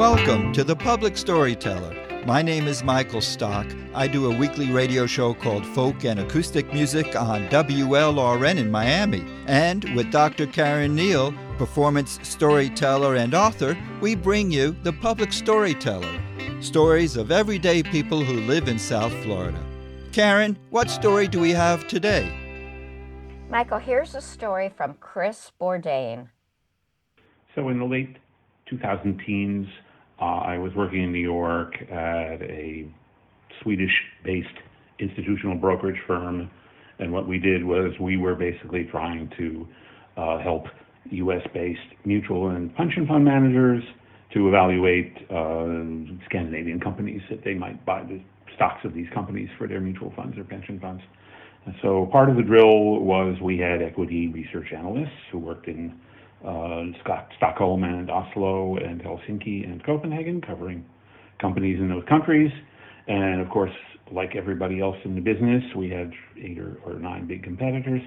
Welcome to The Public Storyteller. My name is Michael Stock. I do a weekly radio show called Folk and Acoustic Music on WLRN in Miami. And with Dr. Karen Neal, performance storyteller and author, we bring you The Public Storyteller, stories of everyday people who live in South Florida. Karen, what story do we have today? Michael, here's a story from Chris Bourdain. So in the late 2000 teens, I was working in New York at a Swedish-based institutional brokerage firm, and what we did was we were basically trying to help U.S.-based mutual and pension fund managers to evaluate Scandinavian companies that they might buy the stocks of these companies for their mutual funds or pension funds. And so part of the drill was we had equity research analysts who worked in Stockholm and Oslo and Helsinki and Copenhagen, covering companies in those countries. And of course, like everybody else in the business, we had 8 or 9 big competitors.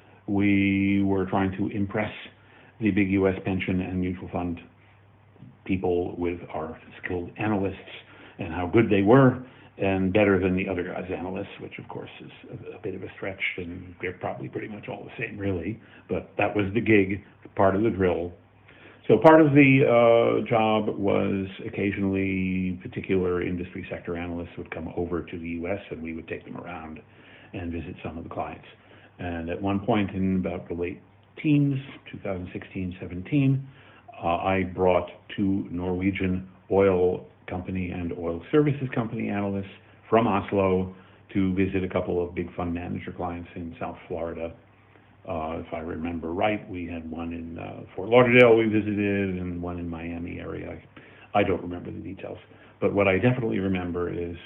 We were trying to impress the big U.S. pension and mutual fund people with our skilled analysts and how good they were, and better than the other guys' analysts, which of course is a bit of a stretch, and they're probably pretty much all the same, really. But that was the gig, part of the drill. So part of the job was occasionally particular industry sector analysts would come over to the U.S. and we would take them around and visit some of the clients. And at one point in about the late teens, 2016, 17, I brought 2 Norwegian oil company and oil services company analysts from Oslo to visit a couple of big fund manager clients in South Florida. If I remember right, we had one in Fort Lauderdale we visited and one in Miami area. I don't remember the details. But what I definitely remember is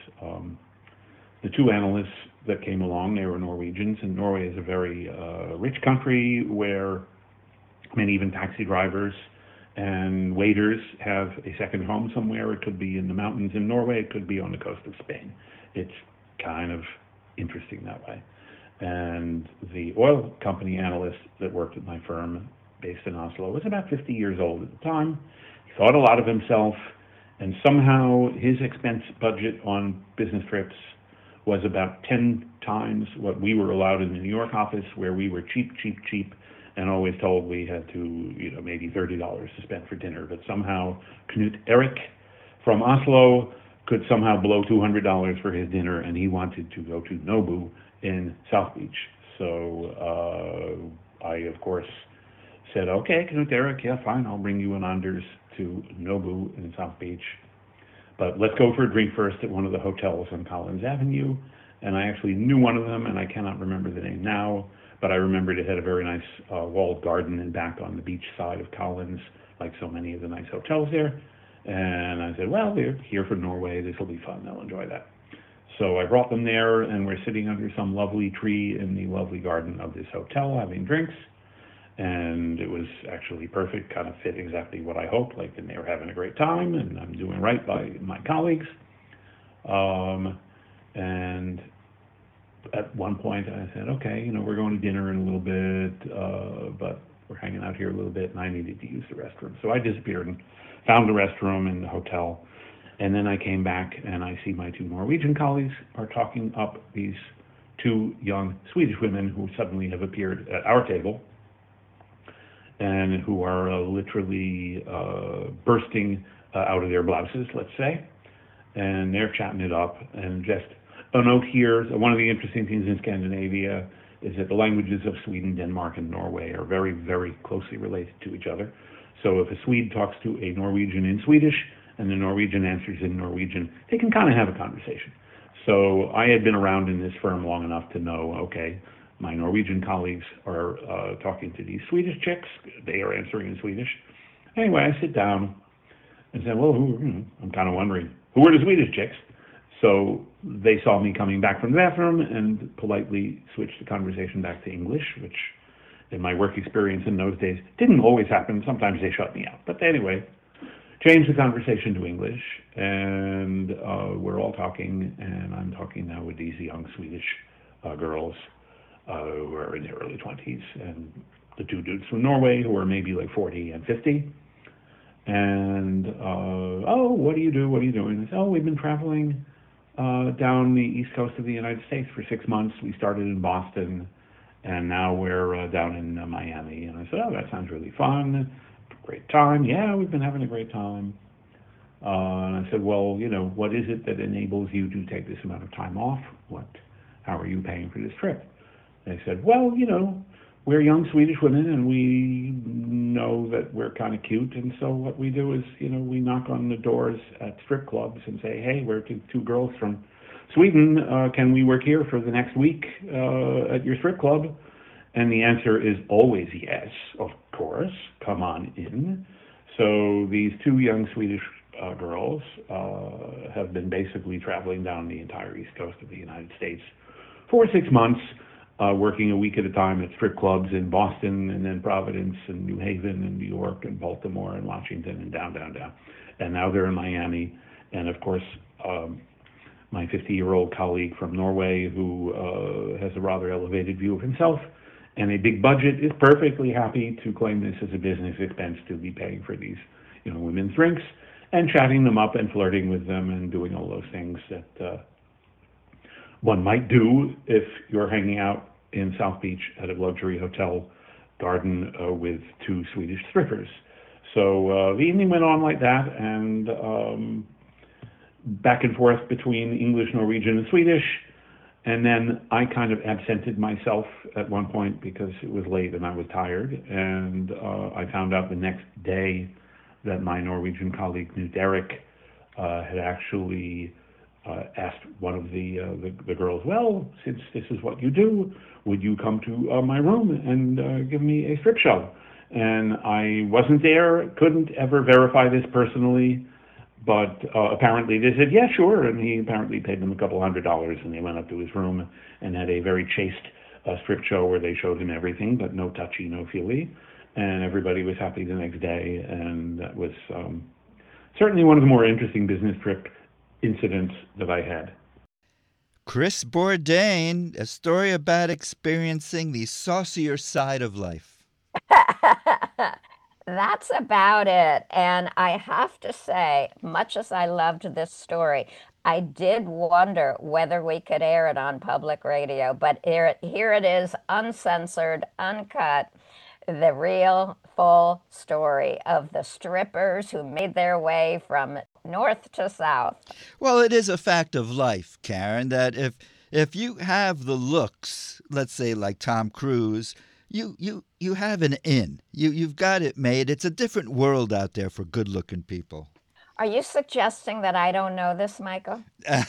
the 2 analysts that came along, they were Norwegians, and Norway is a very rich country where many even taxi drivers and waiters have a second home somewhere. It could be in the mountains in Norway, it could be on the coast of Spain. It's kind of interesting that way. And the oil company analyst that worked at my firm based in Oslo was about 50 years old at the time. He thought a lot of himself, and somehow his expense budget on business trips was about 10 times what we were allowed in the New York office, where we were cheap, and always told we had to, maybe $30 to spend for dinner. But somehow Knut Erik from Oslo could somehow blow $200 for his dinner, and he wanted to go to Nobu in South Beach. So I, of course, said, okay, Knut Erik, yeah, fine, I'll bring you and Anders to Nobu in South Beach. But let's go for a drink first at one of the hotels on Collins Avenue. And I actually knew one of them, and I cannot remember the name now, but I remembered it had a very nice walled garden and back on the beach side of Collins, like so many of the nice hotels there. And I said, well, they're here from Norway, this will be fun, they'll enjoy that. So I brought them there, and we're sitting under some lovely tree in the lovely garden of this hotel having drinks. And it was actually perfect, kind of fit exactly what I hoped, and they were having a great time, and I'm doing right by my colleagues. And at one point I said, okay, we're going to dinner in a little bit, but we're hanging out here a little bit, and I needed to use the restroom. So I disappeared and found the restroom in the hotel. And then I came back, and I see my 2 Norwegian colleagues are talking up these 2 young Swedish women who suddenly have appeared at our table and who are literally bursting out of their blouses, let's say. And they're chatting it up. And just a note here, one of the interesting things in Scandinavia is that the languages of Sweden, Denmark, and Norway are very, very closely related to each other. So if a Swede talks to a Norwegian in Swedish and the Norwegian answers in Norwegian, they can kind of have a conversation. So I had been around in this firm long enough to know, okay, my Norwegian colleagues are talking to these Swedish chicks. They are answering in Swedish. Anyway, I sit down and said, well, I'm kind of wondering, who are the Swedish chicks? So they saw me coming back from the bathroom and politely switched the conversation back to English, which in my work experience in those days didn't always happen. Sometimes they shut me out. But anyway, changed the conversation to English, and we're all talking, and I'm talking now with these young Swedish girls who are in their early 20s, and the 2 dudes from Norway who are maybe like 40 and 50. And, oh, what do you do? What are you doing? I said, oh, we've been traveling down the east coast of the United States for 6 months. We started in Boston, and now we're down in Miami. And I said, oh, that sounds really fun. Great time. Yeah, we've been having a great time. And I said, well, what is it that enables you to take this amount of time off? How are you paying for this trip? They said, well, we're young Swedish women and we know that we're kind of cute. And so what we do is, we knock on the doors at strip clubs and say, hey, we're two girls from Sweden. Can we work here for the next week at your strip club? And the answer is always yes, of course. Come on in. So these two young Swedish girls have been basically traveling down the entire east coast of the United States for 6 months, working a week at a time at strip clubs in Boston and then Providence and New Haven and New York and Baltimore and Washington and down. And now they're in Miami. And of course, my 50-year-old colleague from Norway who has a rather elevated view of himself and a big budget is perfectly happy to claim this as a business expense to be paying for these women's drinks and chatting them up and flirting with them and doing all those things that one might do if you're hanging out in South Beach at a luxury hotel garden with two Swedish strippers. So the evening went on like that, and back and forth between English, Norwegian, and Swedish. And then I kind of absented myself at one point because it was late and I was tired. And I found out the next day that my Norwegian colleague, Knut Erik, had actually asked one of the girls, well, since this is what you do, would you come to my room and give me a strip show? And I wasn't there, couldn't ever verify this personally, but apparently they said, yeah, sure. And he apparently paid them a couple $100, and they went up to his room and had a very chaste strip show where they showed him everything, but no touchy, no feely. And everybody was happy the next day. And that was certainly one of the more interesting business trip incidents that I had. Chris Bourdain, a story about experiencing the saucier side of life. That's about it. And I have to say, much as I loved this story, I did wonder whether we could air it on public radio. But here it is, uncensored, uncut, the real full story of the strippers who made their way from north to south. Well, it is a fact of life, Karen, that if you have the looks, let's say like Tom Cruise, you have an in. You've got it made. It's a different world out there for good-looking people. Are you suggesting that I don't know this, Michael?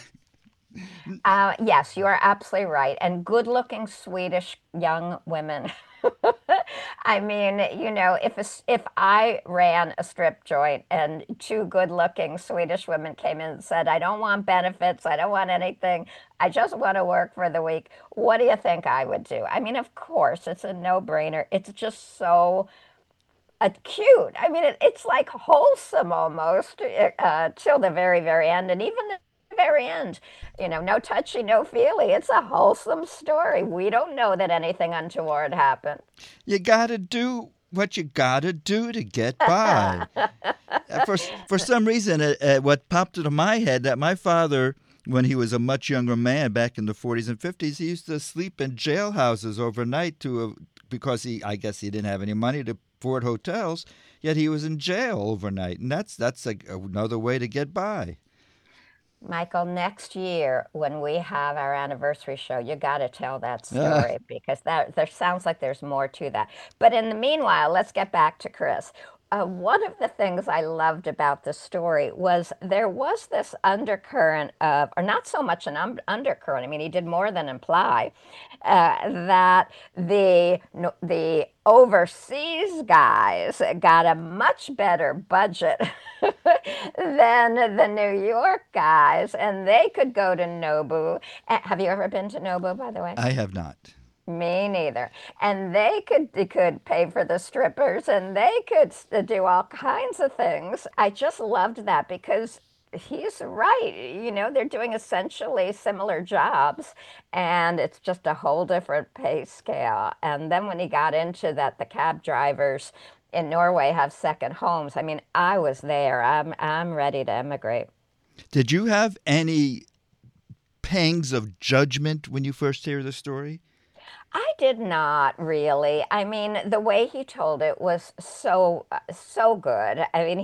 Yes, you are absolutely right. And good-looking Swedish young women. I mean, if I ran a strip joint and two good-looking Swedish women came in and said, I don't want benefits, I don't want anything, I just want to work for the week, what do you think I would do? I mean, of course, it's a no-brainer. It's just so cute. I mean, it's like wholesome almost till the very, very end. And even the very end, no touchy, no feely. It's a wholesome story. We don't know that anything untoward happened. You got to do what you got to do to get by. For some reason, what popped into my head, that my father, when he was a much younger man back in the 40s and 50s, he used to sleep in jailhouses overnight because I guess he didn't have any money to afford hotels, yet he was in jail overnight. And that's another way to get by. Michael, next year when we have our anniversary show, you got to tell that story because there sounds like there's more to that. But in the meanwhile, let's get back to Chris. One of the things I loved about the story was there was this undercurrent of, or not so much an undercurrent, I mean, he did more than imply, that the overseas guys got a much better budget than the New York guys, and they could go to Nobu. Have you ever been to Nobu, by the way? I have not. Me neither. And they could pay for the strippers and they could do all kinds of things. I just loved that because he's right. They're doing essentially similar jobs and it's just a whole different pay scale. And then when he got into that, the cab drivers in Norway have second homes. I mean, I was there. I'm ready to emigrate. Did you have any pangs of judgment when you first hear the story? I did not really. I mean, the way he told it was so good. I mean,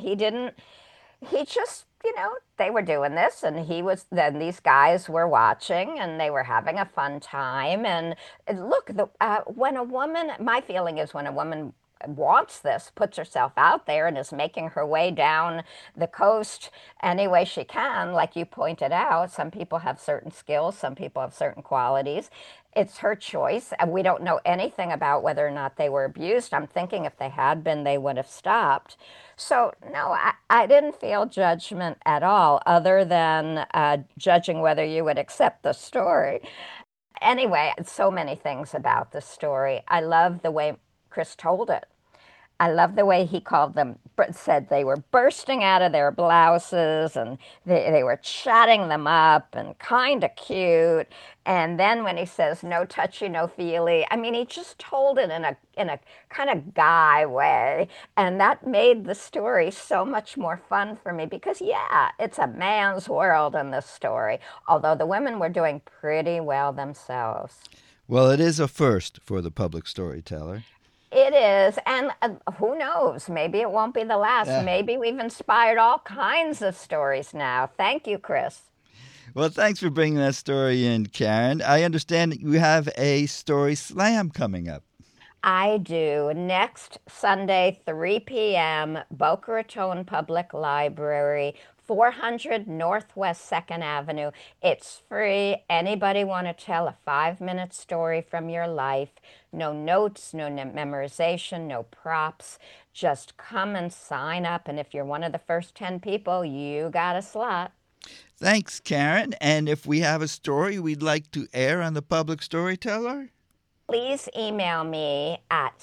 he just, they were doing this and then these guys were watching and they were having a fun time. And look, when a woman, my feeling is when a woman wants this, puts herself out there and is making her way down the coast any way she can, like you pointed out, some people have certain skills, some people have certain qualities. It's her choice. And we don't know anything about whether or not they were abused. I'm thinking if they had been, they would have stopped. So, no, I didn't feel judgment at all, other than judging whether you would accept the story. Anyway, so many things about the story. I love the way Chris told it. I love the way he said they were bursting out of their blouses and they were chatting them up and kind of cute. And then when he says no touchy, no feely, I mean, he just told it in a kind of guy way. And that made the story so much more fun for me because, yeah, it's a man's world in this story, although the women were doing pretty well themselves. Well, it is a first for the Public Storyteller. It is, and who knows, maybe it won't be the last. Yeah. Maybe we've inspired all kinds of stories now. Thank you, Chris. Well, thanks for bringing that story in, Karen. I understand that you have a story slam coming up. I do. Next Sunday, 3 p.m., Boca Raton Public Library, 400 Northwest 2nd Avenue. It's free. Anybody want to tell a 5-minute story from your life? No notes, no memorization, no props. Just come and sign up. And if you're one of the first 10 people, you got a slot. Thanks, Karen. And if we have a story we'd like to air on the Public Storyteller? Please email me at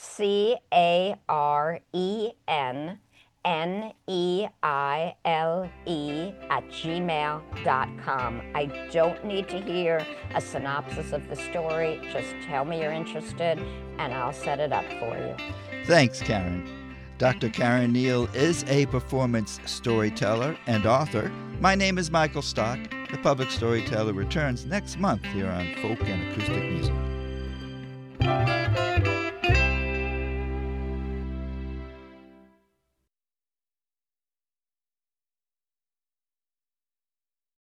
CarenNeile@gmail.com. I don't need to hear a synopsis of the story. Just tell me you're interested, and I'll set it up for you. Thanks, Karen. Dr. Karen Neile is a performance storyteller and author. My name is Michael Stock. The Public Storyteller returns next month here on Folk and Acoustic Music.